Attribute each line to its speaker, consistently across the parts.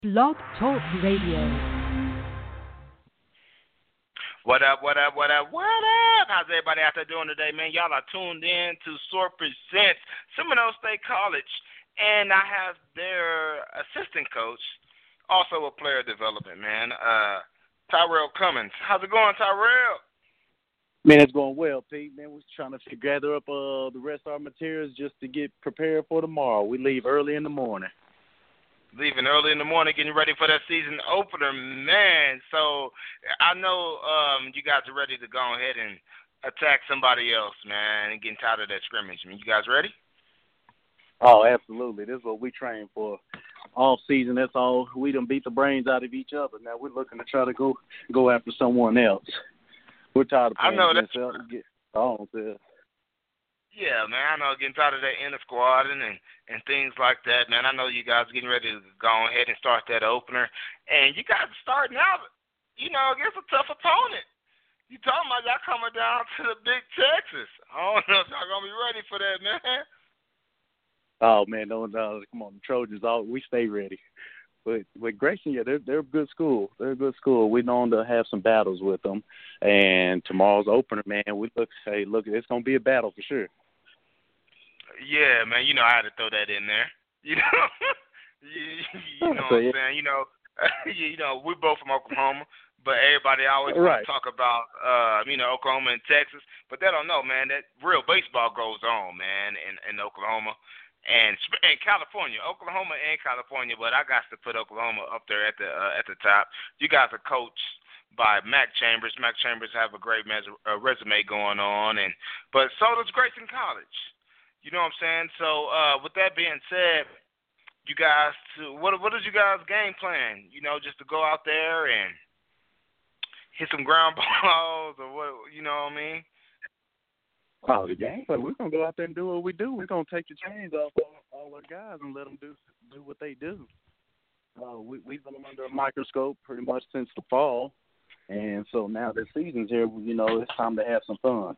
Speaker 1: Blog Talk Radio.
Speaker 2: What up, what up, what up, what up? How's everybody out there doing today, man? Y'all are tuned in to SOAR Presents Seminole State College, and I have their assistant coach, also a player development, man, Tyrell Cummins. How's it going, Tyrell?
Speaker 3: Man, it's going well, Pete. Man, we're trying to gather up the rest of our materials just to get prepared for tomorrow. We leave early in the morning.
Speaker 2: Leaving early in the morning, getting ready for that season opener, man. So I know you guys are ready to go ahead and attack somebody else, man, and getting tired of that scrimmage. I mean, you guys ready?
Speaker 3: Oh, absolutely. This is what we train for all season. That's all. We done beat the brains out of each other. Now we're looking to try to go after someone else. We're tired of playing against each other.
Speaker 2: Yeah, man, I know getting tired of that inner squad and things like that, man. I know you guys are getting ready to go ahead and start that opener. And you guys are starting out, against a tough opponent. You talking about y'all coming down to the Big Texas. I don't know if y'all going to be ready for that, man.
Speaker 3: Oh, man, no, come on, the Trojans, we stay ready. But with Grayson, yeah, they're a good school. They're a good school. We're known to have some battles with them. And tomorrow's opener, man, look, it's going to be a battle for sure.
Speaker 2: Yeah, man, I had to throw that in there. You know what I'm saying? We're both from Oklahoma, but everybody always want to talk about, Oklahoma and Texas. But they don't know, man, that real baseball goes on, man, in Oklahoma and California, Oklahoma and California. But I got to put Oklahoma up there at the top. You guys are coached by Mac Chambers. Mac Chambers have a great resume going on, but so does Grayson College. You know what I'm saying? So with that being said, you guys, what is you guys' game plan? Just to go out there and hit some ground balls or what? You know what I mean?
Speaker 3: Oh, the game plan. We're gonna go out there and do what we do. We're gonna take the chains off all our guys and let them do what they do. We've been under a microscope pretty much since the fall, and so now that season's here, it's time to have some fun.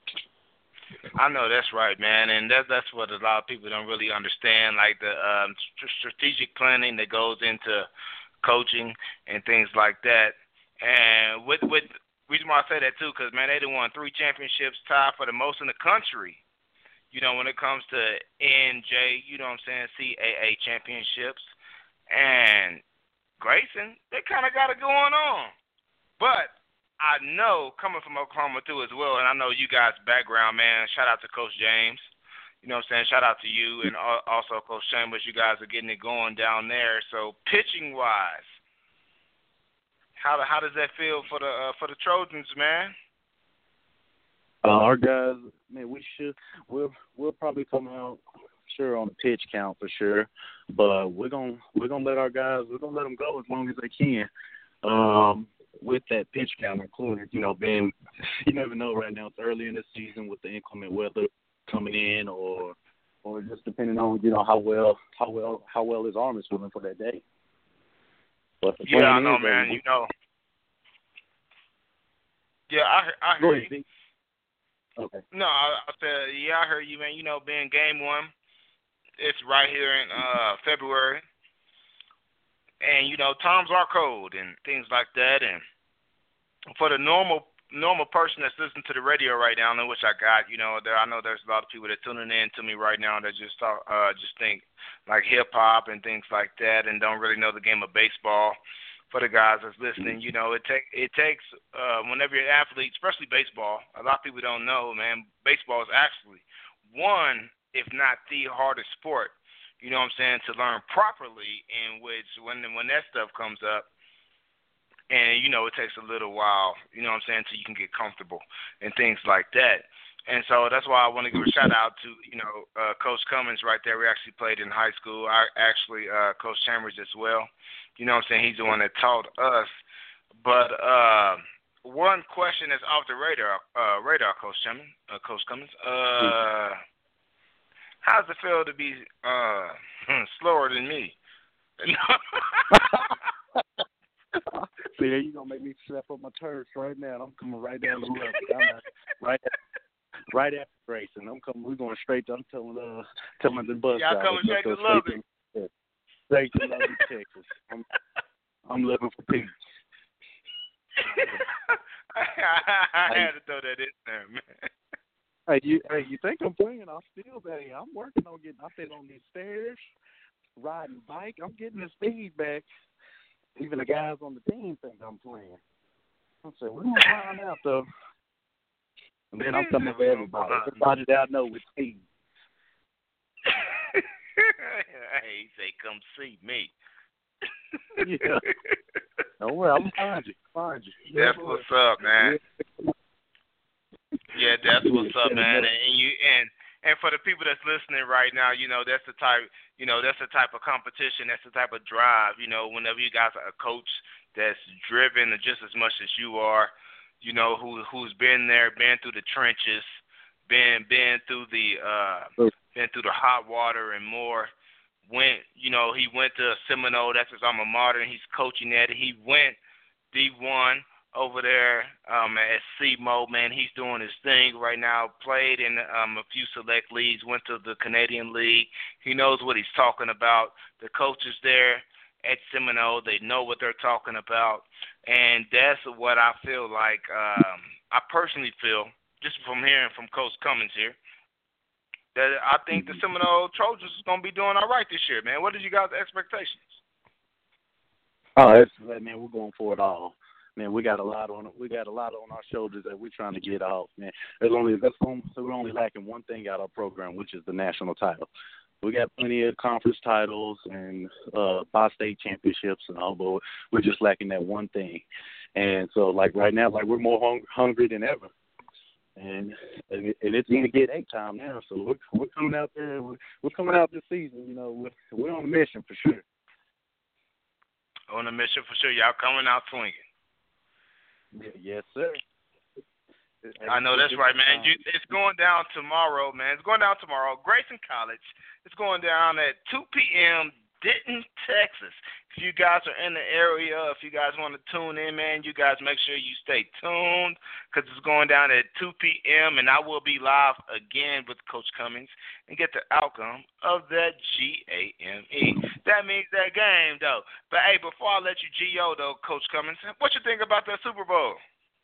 Speaker 2: I know that's right, man, and that's what a lot of people don't really understand, like the strategic planning that goes into coaching and things like that. And with reason why I say that too, because man, they done won 3 championships, tied for the most in the country. When it comes to NJ, CAA championships, and Grayson, they kind of got it going on, but I know coming from Oklahoma too as well, and I know you guys' background, man. Shout out to Coach James. You know what I'm saying? Shout out to you and also Coach Chambers. You guys are getting it going down there. So pitching wise, how does that feel for the Trojans, man?
Speaker 3: Our guys, man, we'll probably come out sure on the pitch count for sure, but we're gonna let our guys, we're gonna let them go as long as they can. With that pitch count included, being, you never know right now. It's early in the season with the inclement weather coming in, or just depending on how well his arm is feeling for that day. But
Speaker 2: yeah, I know, man. Yeah, I heard you.
Speaker 3: Okay.
Speaker 2: No, I said, yeah, I heard you, man. Being game 1, it's right here in February. And, times are cold and things like that. And for the normal person that's listening to the radio right now, which I got, I know there's a lot of people that tuning in to me right now that just think like hip-hop and things like that and don't really know the game of baseball. For the guys that's listening, it takes whenever you're an athlete, especially baseball, a lot of people don't know, man, baseball is actually one, if not the hardest sport, to learn properly, in which when that stuff comes up, and, it takes a little while, till you can get comfortable and things like that. And so that's why I want to give a shout-out to, Coach Cummins right there. We actually played in high school. Coach Chambers as well. He's the one that taught us. But one question that's off the radar, Coach Cummins. How does it feel to be slower than me?
Speaker 3: See, you're going to make me slap up my turf right now. I'm coming right down the road. Right after Grayson. We're going straight to, I'm telling the bus.
Speaker 2: Y'all coming straight to Lubbock.
Speaker 3: Straight to Lubbock, Texas. I'm living for peace.
Speaker 2: I had to throw that in there, man.
Speaker 3: You think I'm playing? I'm working on getting. I fit on these stairs, riding bike. I'm getting the speed back. Even the guys on the team think I'm playing. I said, we're gonna find out though. And then I'm coming for everybody. Everybody that I know with speed.
Speaker 2: He say, "Come see me."
Speaker 3: Yeah. Don't worry, I'm gonna find you.
Speaker 2: That's what's up, man. Yeah, that's what's up, man. And for the people that's listening right now, that's the type, that's the type of competition, that's the type of drive, whenever you guys are a coach that's driven just as much as you are, who's been there, been through the trenches, been through the hot water and more. He went to Seminole, that's his alma mater, and he's coaching at it. He went D1 over there at SEMO, man. He's doing his thing right now. Played in a few select leagues, went to the Canadian League. He knows what he's talking about. The coaches there at Seminole, they know what they're talking about. And that's what I feel like. I personally feel, just from hearing from Coach Cummings here, that I think the Seminole Trojans is going to be doing all right this year, man. What is you guys' expectations?
Speaker 3: Oh, man, we're going for it all. Man, we got a lot on our shoulders that we're trying to get off, man. We're only lacking one thing out of our program, which is the national title. We got plenty of conference titles and by-state championships and all, but we're just lacking that one thing. And so, like right now, like we're more hungry than ever. And it's going to get egg time now. So we're coming out there. We're coming out this season. We're on a mission for sure.
Speaker 2: On a mission for sure. Y'all coming out swinging.
Speaker 3: Yes, sir.
Speaker 2: I know that's right, man. It's going down tomorrow, man. It's going down tomorrow. Grayson College. It's going down at 2 p.m. Denton, Texas. If you guys are in the area, if you guys want to tune in, man, you guys make sure you stay tuned because it's going down at 2 p.m. and I will be live again with Coach Cummings and get the outcome of that GAME. That means that game, though. But, hey, before I let you GO, though, Coach Cummings, what you think about that Super Bowl?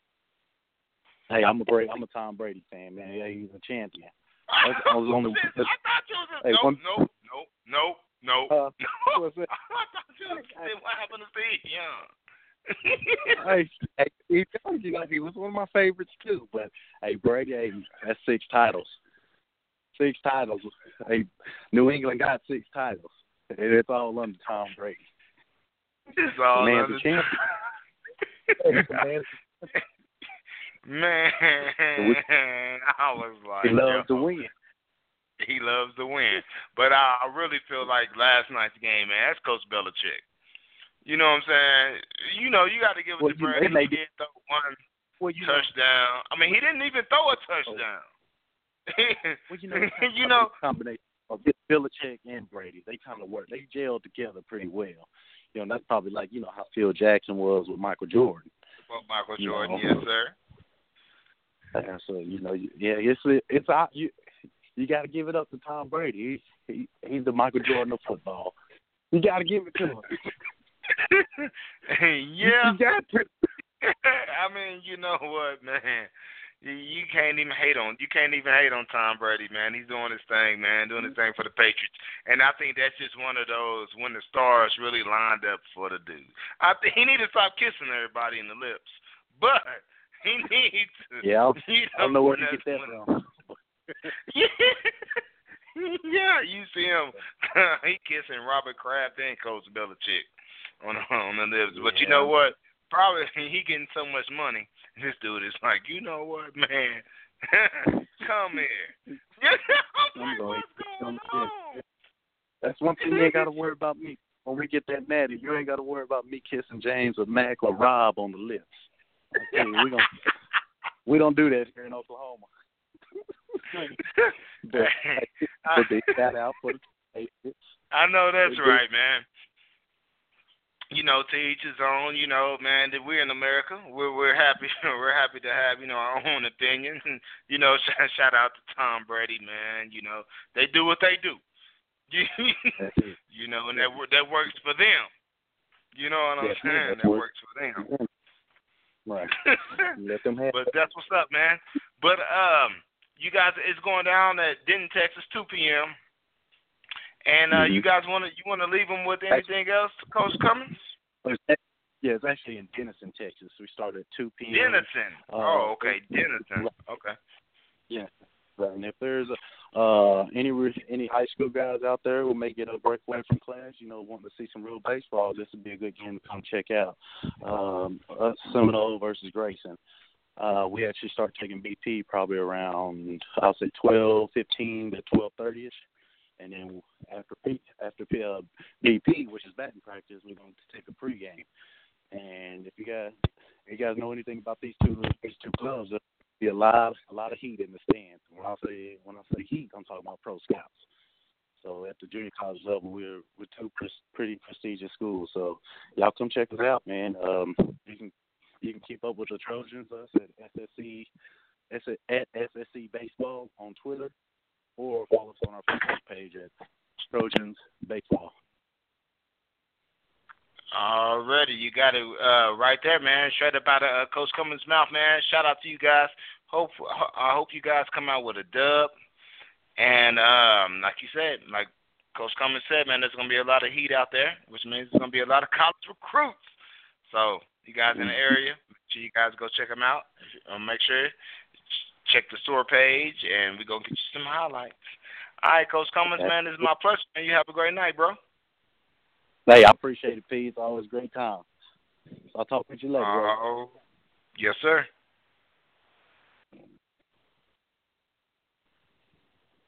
Speaker 3: Hey, I'm a Tom Brady fan, man. Yeah, he's a champion. I thought you was No.
Speaker 2: I thought you said what happened to Steve Young.
Speaker 3: He was one of my favorites too. But hey, Brady, that's 6 titles. 6 titles. Hey, New England got 6 titles. And it's all under Tom Brady.
Speaker 2: It's all
Speaker 3: the man's
Speaker 2: under
Speaker 3: a champion.
Speaker 2: Man, I was like,
Speaker 3: he loves to win.
Speaker 2: He loves to win. But I really feel like last night's game, man, that's Coach Belichick. You know what I'm saying? You got to give it to Brady. He did throw one touchdown. I mean, he didn't even throw a touchdown.
Speaker 3: Combination of Belichick and Brady. They kind of work. They gelled together pretty well. That's probably like, how Phil Jackson was with Michael Jordan.
Speaker 2: Well, Michael Jordan, yes, sir.
Speaker 3: So, you got to give it up to Tom Brady. He's the Michael Jordan of football. You got to give it to him.
Speaker 2: Yeah.
Speaker 3: You got to.
Speaker 2: I mean, you know what, man? You can't even hate on Tom Brady, man. He's doing his thing, man, doing his thing for the Patriots. And I think that's just one of those when the stars really lined up for the dude. I think he needs to stop kissing everybody in the lips. But he needs to.
Speaker 3: Yeah, I don't know where to get that from.
Speaker 2: Yeah, you see him. He kissing Robert Kraft and Coach Belichick on the lips. But you know what? Probably he getting so much money. This dude is like, you know what, man? Come here. What's going on?
Speaker 3: That's one thing you ain't got to worry about me. When we get that natty, you ain't got to worry about me kissing James or Mac or Rob on the lips. Okay, we don't do that here in Oklahoma. but they got out for the Patriots.
Speaker 2: I know that's right, man. To each his own. Man, that we're in America. We're happy. We're happy to have our own opinions. And shout out to Tom Brady, man. They do what they do. And that works for them. You know what I'm saying? That works for them.
Speaker 3: Right. Let them have.
Speaker 2: But that's what's up, man. But you guys, it's going down at Denton, Texas, 2 p.m. And you guys want to leave them with anything else, Coach Cummins?
Speaker 3: Yeah, it's actually in Denison, Texas. We started at 2 p.m.
Speaker 2: Denison. Okay, Denison. Okay.
Speaker 3: Yeah. Right. And if there's any high school guys out there who may get a breakaway from class, wanting to see some real baseball, this would be a good game to come check out. Seminole versus Grayson. We actually start taking BP probably around, I'll say 12:15 to 12:30ish. And then after BP, which is batting practice, we're going to take a pregame. And if you guys know anything about these two clubs, there'll be a lot of heat in the stands. When I say heat, I'm talking about pro scouts. So at the junior college level, we're two pretty prestigious schools. So y'all come check us out, man. You can keep up with the Trojans us at SSC Baseball on Twitter, or follow us on our Facebook page at Trojans Baseball.
Speaker 2: Alrighty, you got it right there, man. Straight up out of Coach Cummins' mouth, man. Shout out to you guys. I hope you guys come out with a dub. And like you said, like Coach Cummins said, man, there's gonna be a lot of heat out there, which means there's gonna be a lot of college recruits. So you guys in the area, make sure you guys go check them out. Make sure check the store page, and we're gonna get you some highlights. All right, Coach Cummins, man, this is my pleasure, and you have a great night, bro.
Speaker 3: Hey, I appreciate it, P. It's always a great time. I'll talk with you later, bro.
Speaker 2: Yes, sir.